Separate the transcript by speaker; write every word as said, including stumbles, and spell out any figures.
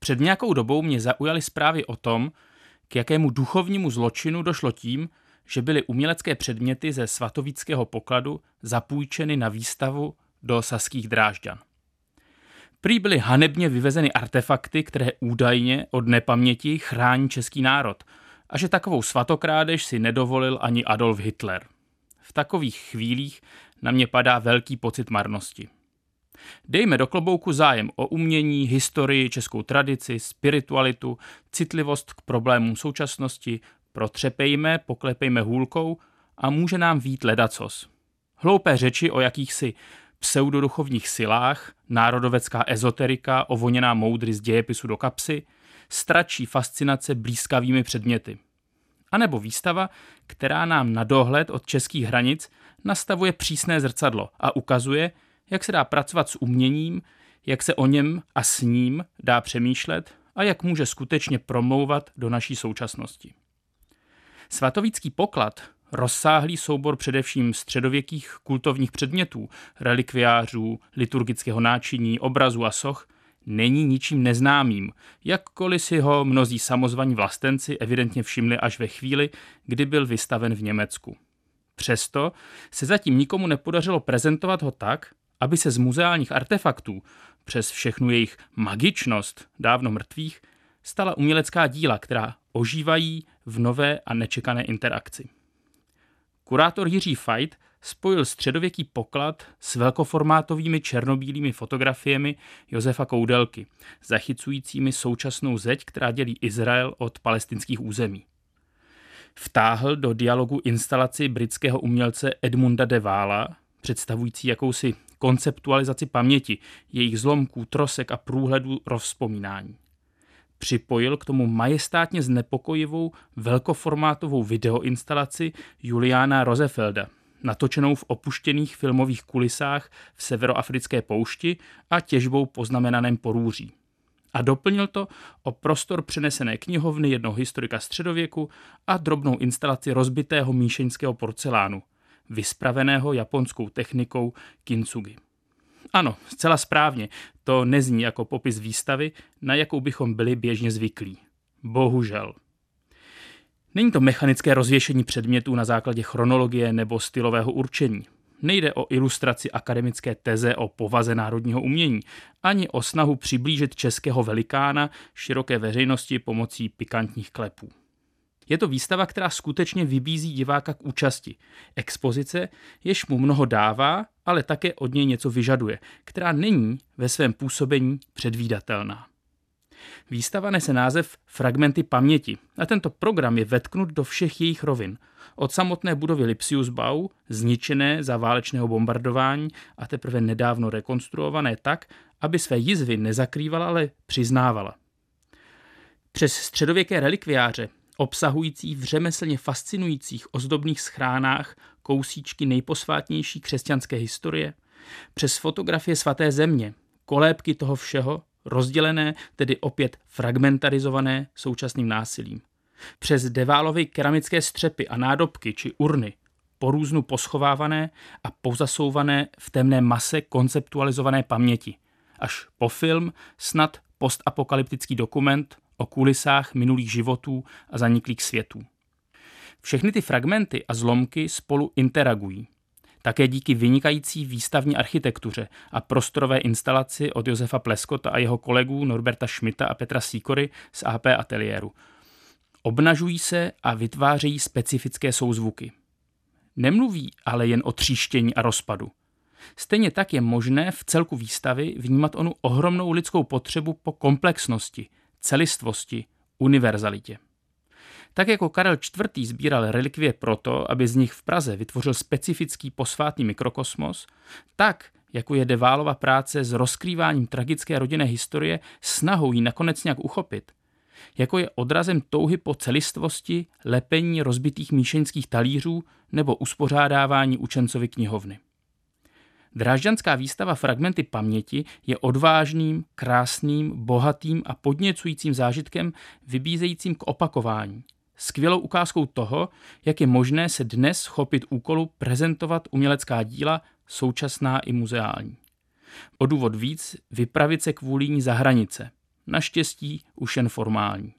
Speaker 1: Před nějakou dobou mě zaujaly zprávy o tom, k jakému duchovnímu zločinu došlo tím, že byly umělecké předměty ze svatovíckého pokladu zapůjčeny na výstavu do Saských Drážďan. Prý byly hanebně vyvezeny artefakty, které údajně od nepaměti chrání český národ, a že takovou svatokrádež si nedovolil ani Adolf Hitler. V takových chvílích na mě padá velký pocit marnosti. Dejme do klobouku zájem o umění, historii, českou tradici, spiritualitu, citlivost k problémům současnosti, protřepejme, poklepejme hůlkou a může nám vít ledacos. Hloupé řeči o jakýchsi pseudoduchovních silách, národovecká ezoterika, ovoněná moudry z dějepisu do kapsy, stračí fascinace blízkavými předměty. A nebo výstava, která nám na dohled od českých hranic nastavuje přísné zrcadlo a ukazuje, jak se dá pracovat s uměním, jak se o něm a s ním dá přemýšlet a jak může skutečně promlouvat do naší současnosti. Svatovícký poklad, rozsáhlý soubor především středověkých kultovních předmětů, relikviářů, liturgického náčiní, obrazů a soch, není ničím neznámým, jakkoliv si ho mnozí samozvaní vlastenci evidentně všimli až ve chvíli, kdy byl vystaven v Německu. Přesto se zatím nikomu nepodařilo prezentovat ho tak, aby se z muzeálních artefaktů, přes všechnu jejich magičnost dávno mrtvých, stala umělecká díla, která ožívají v nové a nečekané interakci. Kurátor Jiří Fajt spojil středověký poklad s velkoformátovými černobílými fotografiemi Josefa Koudelky, zachycujícími současnou zeď, která dělí Izrael od palestinských území. Vtáhl do dialogu instalaci britského umělce Edmunda de Waala, představující jakousi konceptualizaci paměti, jejich zlomků, trosek a průhledů rozvzpomínání. Připojil k tomu majestátně znepokojivou velkoformátovou videoinstalaci Juliana Rosefelda, natočenou v opuštěných filmových kulisách v severoafrické poušti a těžbou poznamenaném porůří. A doplnil to o prostor přenesené knihovny jednoho historika středověku a drobnou instalaci rozbitého míšeňského porcelánu, vyspraveného japonskou technikou kintsugi. Ano, zcela správně, to nezní jako popis výstavy, na jakou bychom byli běžně zvyklí. Bohužel. Není to mechanické rozvěšení předmětů na základě chronologie nebo stylového určení. Nejde o ilustraci akademické teze o povaze národního umění, ani o snahu přiblížit českého velikána široké veřejnosti pomocí pikantních klepů. Je to výstava, která skutečně vybízí diváka k účasti. Expozice, jež mu mnoho dává, ale také od něj něco vyžaduje, která není ve svém působení předvídatelná. Výstava nese název Fragmenty paměti a tento program je vetknut do všech jejich rovin. Od samotné budovy Lipsiusbau, zničené za válečného bombardování a teprve nedávno rekonstruované tak, aby své jizvy nezakrývala, ale přiznávala. Přes středověké relikviáře, obsahující v řemeslně fascinujících ozdobných schránách kousíčky nejposvátnější křesťanské historie, přes fotografie svaté země, kolébky toho všeho, rozdělené, tedy opět fragmentarizované současným násilím. Přes Deválovy keramické střepy a nádobky či urny, porůznu poschovávané a pozasouvané v temné mase konceptualizované paměti, až po film, snad postapokalyptický dokument o kulisách minulých životů a zaniklých světů. Všechny ty fragmenty a zlomky spolu interagují. Také díky vynikající výstavní architektuře a prostorové instalaci od Josefa Pleskota a jeho kolegů Norberta Schmidta a Petra Sýkory z A P ateliéru. Obnažují se a vytvářejí specifické souzvuky. Nemluví ale jen o tříštění a rozpadu. Stejně tak je možné v celku výstavy vnímat onu ohromnou lidskou potřebu po komplexnosti, celistvosti, univerzalitě. Tak jako Karel čtvrtý sbíral relikvie proto, aby z nich v Praze vytvořil specifický posvátný mikrokosmos, tak jako je Deválova práce s rozkrýváním tragické rodinné historie snahou ji nakonec nějak uchopit, jako je odrazem touhy po celistvosti, lepení rozbitých míšeňských talířů nebo uspořádávání učencovy knihovny. Drážďanská výstava Fragmenty paměti je odvážným, krásným, bohatým a podněcujícím zážitkem vybízejícím k opakování. Skvělou ukázkou toho, jak je možné se dnes chopit úkolu prezentovat umělecká díla současná i muzeální. O důvod víc vypravit se kvůli ní za hranice. naštěstí už jen formální.